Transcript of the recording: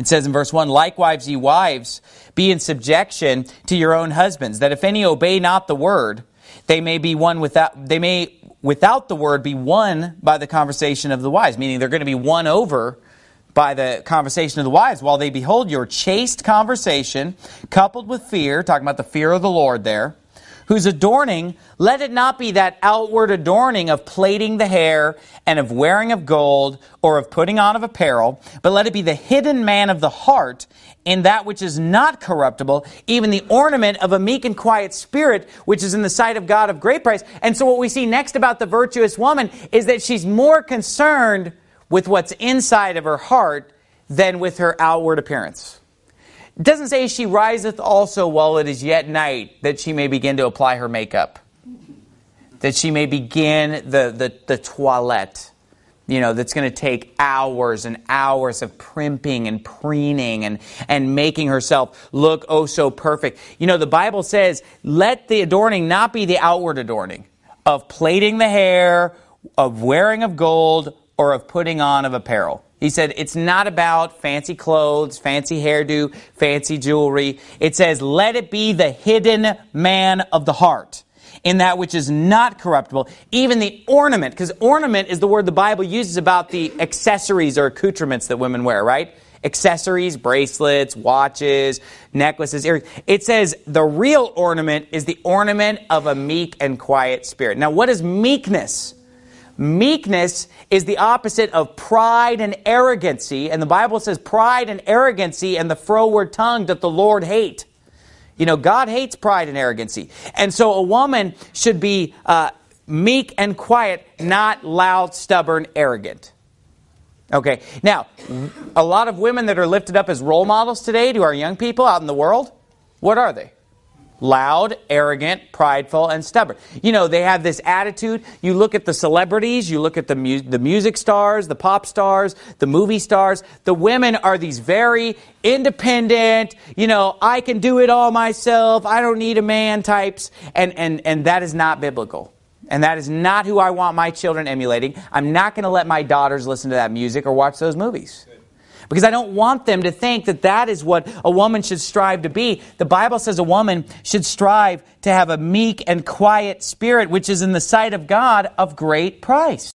It says in verse 1, "Likewise, ye wives, be in subjection to your own husbands, that if any obey not the word, they may without the word be won by the conversation of the wives." Meaning they're going to be won over by the conversation of the wives, while they behold your chaste conversation, coupled with fear, talking about the fear of the Lord there, whose adorning, let it not be that outward adorning of plaiting the hair and of wearing of gold or of putting on of apparel, but let it be the hidden man of the heart in that which is not corruptible, even the ornament of a meek and quiet spirit, which is in the sight of God of great price. And so what we see next about the virtuous woman is that she's more concerned with what's inside of her heart than with her outward appearance. It doesn't say she riseth also while it is yet night, that she may begin to apply her makeup, that she may begin the toilette, that's going to take hours and hours of primping and preening and making herself look oh so perfect. The Bible says, let the adorning not be the outward adorning of plaiting the hair, of wearing of gold, or of putting on of apparel. He said it's not about fancy clothes, fancy hairdo, fancy jewelry. It says, let it be the hidden man of the heart, in that which is not corruptible, even the ornament, because ornament is the word the Bible uses about the accessories or accoutrements that women wear, right? Accessories, bracelets, watches, necklaces, earrings. It says the real ornament is the ornament of a meek and quiet spirit. Now, what is meekness? Meekness is the opposite of pride and arrogancy. And the Bible says pride and arrogancy and the froward tongue doth the Lord hate. God hates pride and arrogancy. And so a woman should be meek and quiet, not loud, stubborn, arrogant. Okay, now, a lot of women that are lifted up as role models today to our young people out in the world, what are they? Loud, arrogant, prideful, and stubborn. They have this attitude. You look at the celebrities, you look at the music stars, the pop stars, the movie stars. The women are these very independent, I can do it all myself, I don't need a man types. And that is not biblical. And that is not who I want my children emulating. I'm not going to let my daughters listen to that music or watch those movies. Because I don't want them to think that that is what a woman should strive to be. The Bible says a woman should strive to have a meek and quiet spirit, which is in the sight of God of great price.